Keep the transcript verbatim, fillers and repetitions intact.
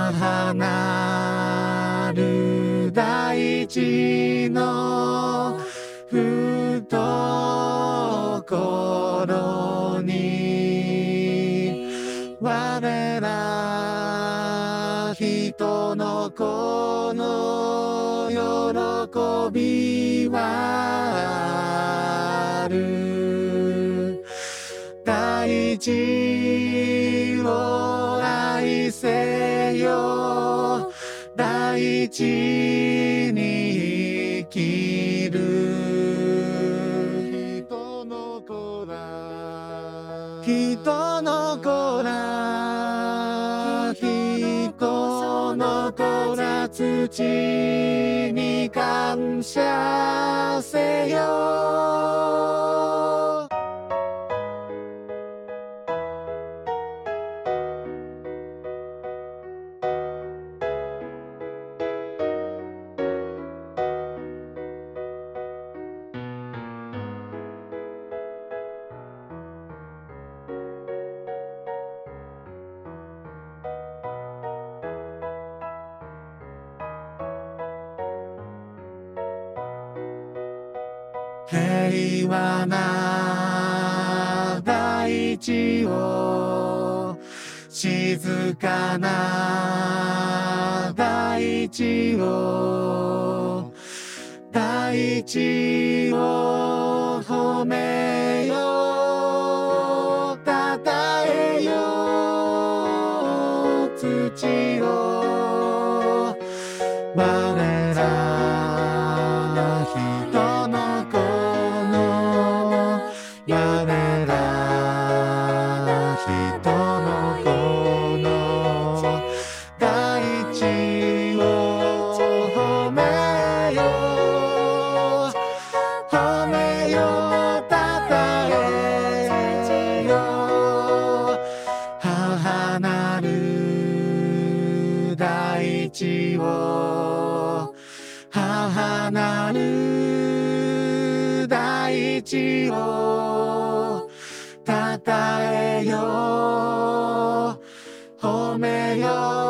母なる大地の懐に我ら人の子の喜びはある。大地を愛せよ、大地に生きる。人の子ら、人の子ら、人の子ら、土に感謝せよ。平和な大地を、静かな大地を、大地を褒めよ、たたえよ、土を我ら人の子の我ら人の子の大地を褒めよ、褒めよ、たたえよ、母なる大地を、母なる大地をたたえよ、褒めよ。